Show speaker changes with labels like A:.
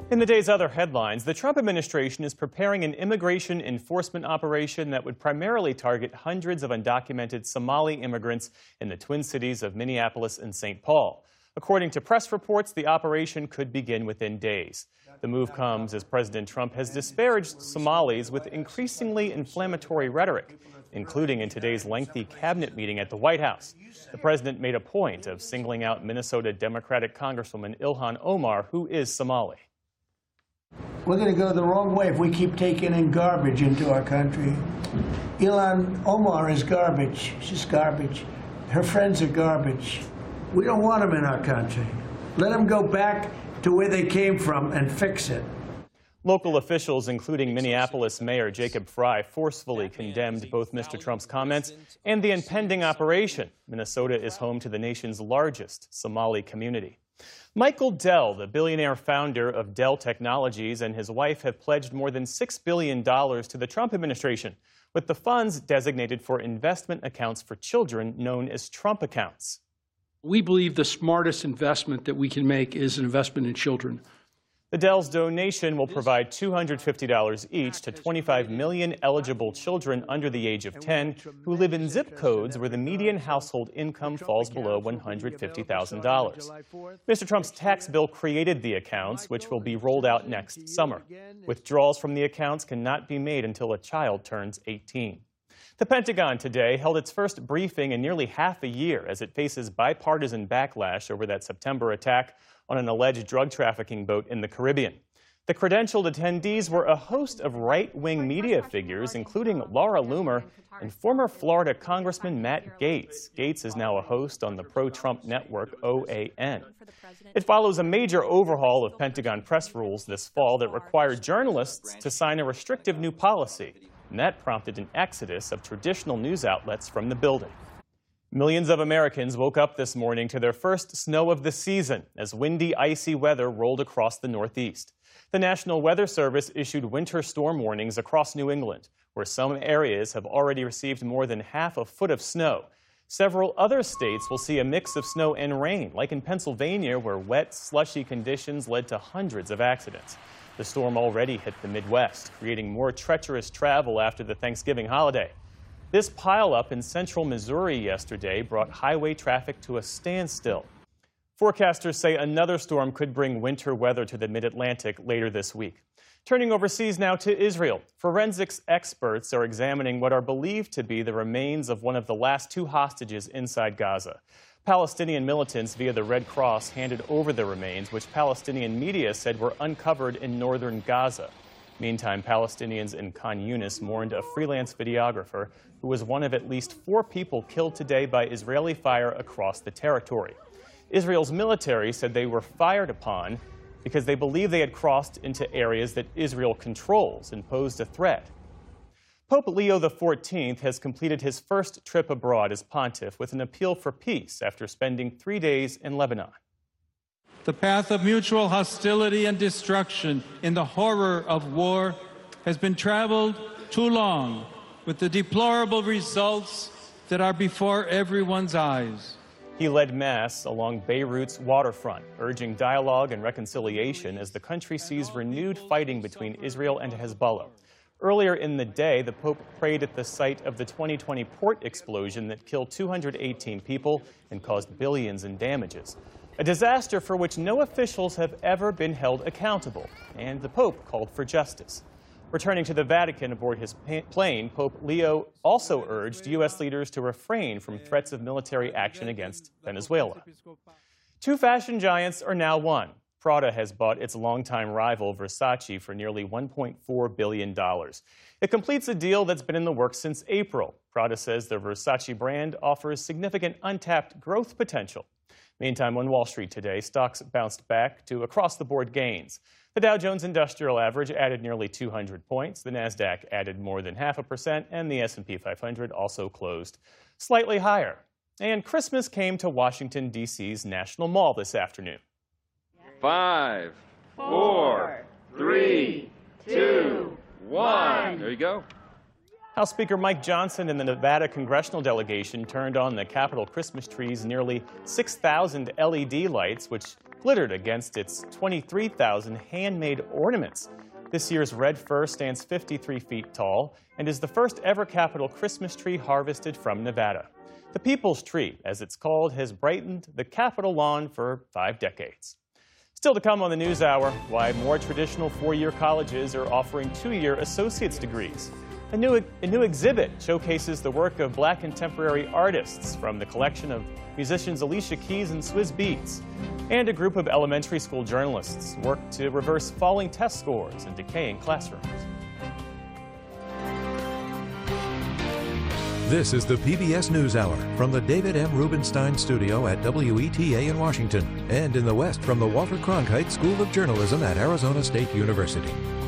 A: In the day's other headlines, the Trump administration is preparing an immigration enforcement operation that would primarily target hundreds of undocumented Somali immigrants in the Twin Cities of Minneapolis and St. Paul. According to press reports, the operation could begin within days. The move comes as President Trump has disparaged Somalis with increasingly inflammatory rhetoric, including in today's lengthy cabinet meeting at the White House. The president made a point of singling out Minnesota Democratic Congresswoman Ilhan Omar, who is Somali.
B: We're going to go the wrong way if we keep taking in garbage into our country. Ilhan Omar is garbage. She's garbage. Her friends are garbage. We don't want them in our country. Let them go back to where they came from and fix it.
A: Local officials, including Minneapolis Mayor Jacob Frey, forcefully condemned both Mr. Trump's comments and the impending operation. Minnesota is home to the nation's largest Somali community. Michael Dell, the billionaire founder of Dell Technologies, and his wife have pledged more than $6 billion to the Trump administration, with the funds designated for investment accounts for children known as Trump accounts.
C: We believe the smartest investment that we can make is an investment in children.
A: The Dell's donation will provide $250 each to 25 million eligible children under the age of 10 who live in zip codes where the median household income falls below $150,000. Mr. Trump's tax bill created the accounts, which will be rolled out next summer. Withdrawals from the accounts cannot be made until a child turns 18. The Pentagon today held its first briefing in nearly half a year as it faces bipartisan backlash over that September attack on an alleged drug trafficking boat in the Caribbean. The credentialed attendees were a host of right-wing media figures, including Laura Loomer and former Florida Congressman Matt Gaetz. Gaetz is now a host on the pro-Trump network OAN. It follows a major overhaul of Pentagon press rules this fall that required journalists to sign a restrictive new policy, and that prompted an exodus of traditional news outlets from the building. Millions of Americans woke up this morning to their first snow of the season as windy, icy weather rolled across the Northeast. The National Weather Service issued winter storm warnings across New England, where some areas have already received more than half a foot of snow. Several other states will see a mix of snow and rain, like in Pennsylvania, where wet, slushy conditions led to hundreds of accidents. The storm already hit the Midwest, creating more treacherous travel after the Thanksgiving holiday. This pileup in central Missouri yesterday brought highway traffic to a standstill. Forecasters say another storm could bring winter weather to the mid-Atlantic later this week. Turning overseas now to Israel. Forensics experts are examining what are believed to be the remains of one of the last two hostages inside Gaza. Palestinian militants via the Red Cross handed over the remains, which Palestinian media said were uncovered in northern Gaza. Meantime, Palestinians in Khan Yunis mourned a freelance videographer who was one of at least 4 people killed today by Israeli fire across the territory. Israel's military said they were fired upon because they believe they had crossed into areas that Israel controls and posed a threat. Pope Leo XIV has completed his first trip abroad as pontiff with an appeal for peace after spending 3 days in Lebanon.
D: The path of mutual hostility and destruction in the horror of war has been traveled too long, with the deplorable results that are before everyone's eyes.
A: He led Mass along Beirut's waterfront, urging dialogue and reconciliation as the country sees renewed fighting between Israel and Hezbollah. Earlier in the day, the Pope prayed at the site of the 2020 port explosion that killed 218 people and caused billions in damages. A disaster for which no officials have ever been held accountable, and the Pope called for justice. Returning to the Vatican aboard his plane, Pope Leo also urged U.S. leaders to refrain from threats of military action against Venezuela. 2 fashion giants are now one. Prada has bought its longtime rival Versace for nearly $1.4 billion. It completes a deal that's been in the works since April. Prada says the Versace brand offers significant untapped growth potential. Meantime, on Wall Street today, stocks bounced back to across-the-board gains. The Dow Jones Industrial Average added nearly 200 points. The Nasdaq added more than 0.5%, and the S&P 500 also closed slightly higher. And Christmas came to Washington, D.C.'s National Mall this afternoon.
E: 5, 4, 3, 2, 1. There you go.
A: House Speaker Mike Johnson and the Nevada congressional delegation turned on the Capitol Christmas tree's nearly 6,000 LED lights, which glittered against its 23,000 handmade ornaments. This year's red fir stands 53 feet tall and is the first ever Capitol Christmas tree harvested from Nevada. The People's Tree, as it's called, has brightened the Capitol lawn for 5 decades. Still to come on the NewsHour, why more traditional 4-year colleges are offering 2-year associate's degrees. A new exhibit showcases the work of Black contemporary artists from the collection of musicians Alicia Keys and Swizz Beatz. And a group of elementary school journalists work to reverse falling test scores in decaying classrooms.
F: This is the PBS NewsHour from the David M. Rubenstein Studio at WETA in Washington, and in the West from the Walter Cronkite School of Journalism at Arizona State University.